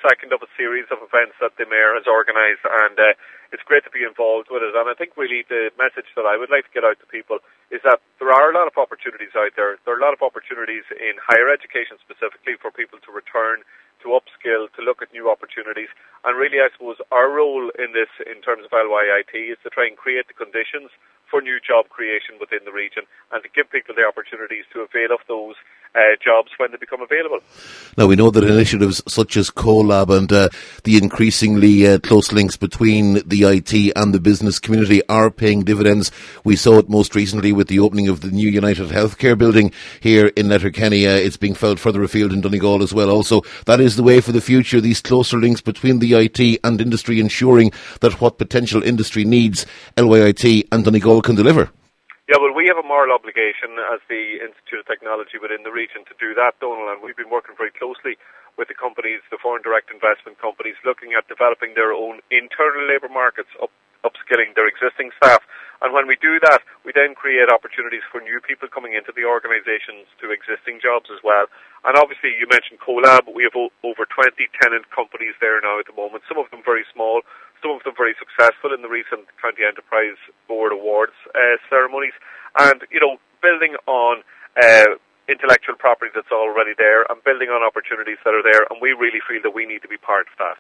second of a series of events that the Mayor has organised, and it's great to be involved with it. And I think really the message that I would like to get out to people is that there are a lot of opportunities out there. There are a lot of opportunities in higher education specifically for people to return, to upskill, to look at new opportunities. And really, I suppose, our role in this, in terms of LYIT, is to try and create the conditions for new job creation within the region and to give people the opportunities to avail of those jobs when they become available. Now, we know that initiatives such as CoLab and the increasingly close links between the IT and the business community are paying dividends. We saw it most recently with the opening of the new United Healthcare building here in Letterkenny. It's being felt further afield in Donegal as well. Also, that is the way for the future, these closer links between the IT and industry, ensuring that what potential industry needs, LYIT and Donegal can deliver. Yeah, well, we have a moral obligation as the Institute of Technology within the region to do that, Donal, and we've been working very closely with the companies, the foreign direct investment companies, looking at developing their own internal labour markets, upskilling their existing staff. And when we do that, we then create opportunities for new people coming into the organisations to existing jobs as well. And obviously, you mentioned CoLab. We have over 20 tenant companies there now at the moment, some of them very small, some of them very successful in the recent County Enterprise Board Awards ceremonies. And, you know, building on intellectual property that's already there and building on opportunities that are there, and we really feel that we need to be part of that.